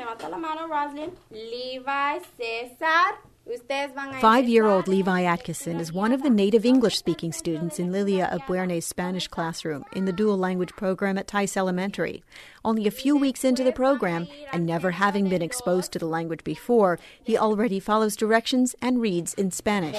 levanta la mano, Roslyn. Levi, Cesar. 5-year-old Levi Atkinson is one of the native English-speaking students in Lilia Abuerne's Spanish classroom in the dual language program at Tice Elementary. Only a few weeks into the program, and never having been exposed to the language before, he already follows directions and reads in Spanish.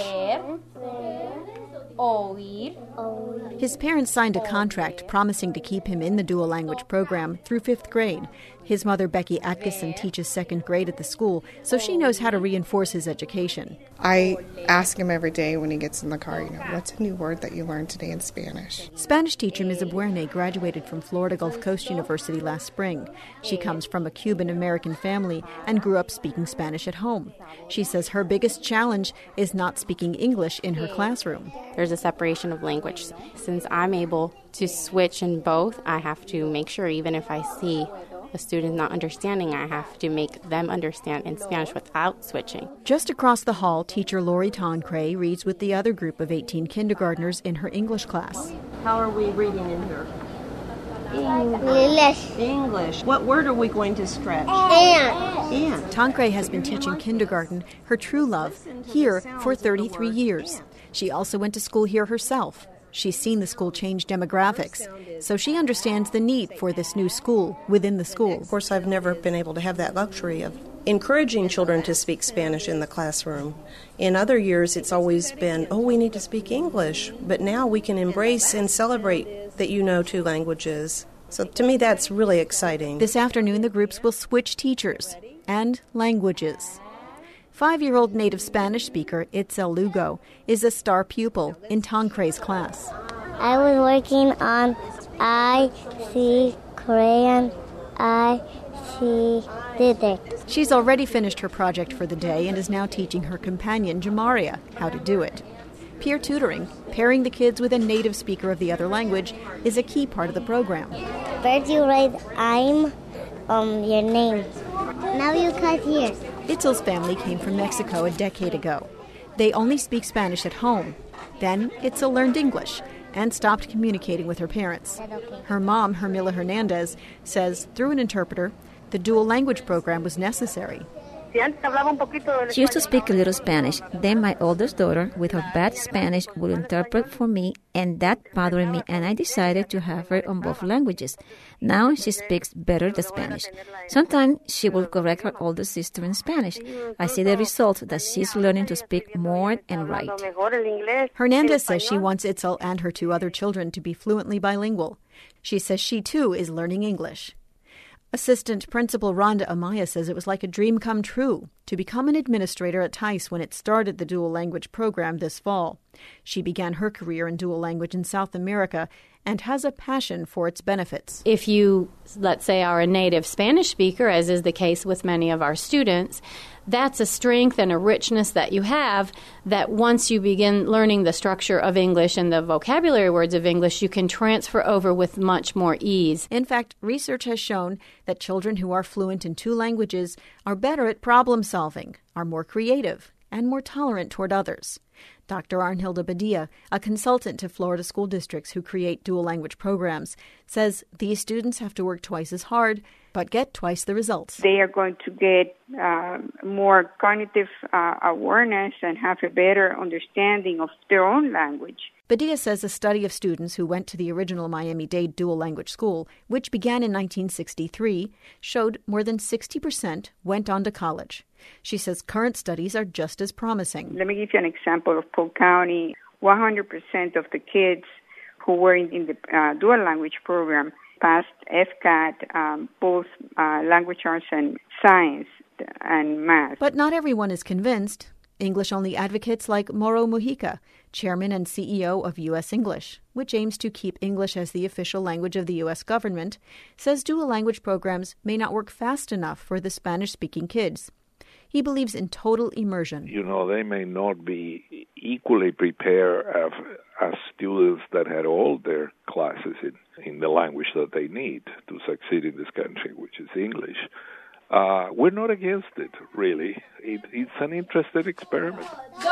His parents signed a contract promising to keep him in the dual language program through 5th grade. His mother, Becky Atkinson, teaches 2nd grade at the school, so she knows how to reinforce his education. I ask him every day when he gets in the car, what's a new word that you learned today in Spanish? Spanish teacher Ms. Abuerne graduated from Florida Gulf Coast University last spring. She comes from a Cuban-American family and grew up speaking Spanish at home. She says her biggest challenge is not speaking English in her classroom. There's a separation of language. Since I'm able to switch in both, I have to make sure even if I see a student not understanding, I have to make them understand in Spanish without switching. Just across the hall, teacher Lori Tancre reads with the other group of 18 kindergartners in her English class. How are we reading in here? English. What word are we going to stretch? And. Tancre has been teaching kindergarten, her true love, here for 33 years. She also went to school here herself. She's seen the school change demographics, so she understands the need for this new school within the school. Of course, I've never been able to have that luxury of encouraging children to speak Spanish in the classroom. In other years, it's always been, we need to speak English. But now we can embrace and celebrate that you know 2 languages. So to me, that's really exciting. This afternoon, the groups will switch teachers and languages. 5-year-old native Spanish speaker Itzel Lugo is a star pupil in Tancre's class. I was working on I see crayon, I see scissors. She's already finished her project for the day and is now teaching her companion Jamaria how to do it. Peer tutoring, pairing the kids with a native speaker of the other language, is a key part of the program. First you write I'm your name. Now you cut here. Itzel's family came from Mexico a decade ago. They only speak Spanish at home. Then Itzel learned English and stopped communicating with her parents. Her mom, Hermila Hernandez, says through an interpreter, the dual language program was necessary. She used to speak a little Spanish. Then my oldest daughter, with her bad Spanish, would interpret for me, and that bothered me, and I decided to have her on both languages. Now she speaks better the Spanish. Sometimes she will correct her older sister in Spanish. I see the result that she's learning to speak more and write. Hernandez says she wants Itzel and her 2 other children to be fluently bilingual. She says she, too, is learning English. Assistant Principal Rhonda Amaya says it was like a dream come true to become an administrator at Tice when it started the dual language program this fall. She began her career in dual language in South America and has a passion for its benefits. If you, let's say, are a native Spanish speaker, as is the case with many of our students, that's a strength and a richness that you have that once you begin learning the structure of English and the vocabulary words of English, you can transfer over with much more ease. In fact, research has shown that children who are fluent in 2 languages are better at problem solving, are more creative, and more tolerant toward others. Dr. Arnhilda Badia, a consultant to Florida school districts who create dual language programs, says these students have to work twice as hard but get twice the results. They are going to get more cognitive awareness and have a better understanding of their own language. Badia says a study of students who went to the original Miami-Dade dual language school, which began in 1963, showed more than 60% went on to college. She says current studies are just as promising. Let me give you an example of Polk County. 100% of the kids who were in the dual language program passed FCAT, both language arts and science and math. But not everyone is convinced. English-only advocates like Mauro Mujica, chairman and CEO of U.S. English, which aims to keep English as the official language of the U.S. government, says dual language programs may not work fast enough for the Spanish-speaking kids. He believes in total immersion. They may not be equally prepared as students that had all their classes in the language that they need to succeed in this country, which is English. We're not against it, really. It's an interesting experiment.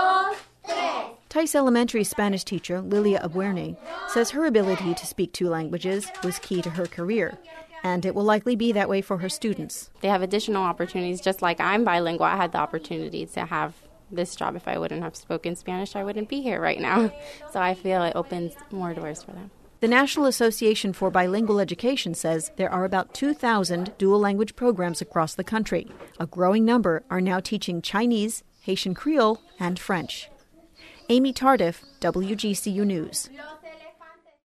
Tice Elementary Spanish teacher Lilia Abuerne says her ability to speak 2 languages was key to her career And it will likely be that way for her students. They have additional opportunities. Just like I'm bilingual, I had the opportunity to have this job. If I wouldn't have spoken Spanish, I wouldn't be here right now. So I feel it opens more doors for them. The National Association for Bilingual Education says there are about 2,000 dual language programs across the country. A growing number are now teaching Chinese, Haitian Creole, and French. Amy Tardif, WGCU News.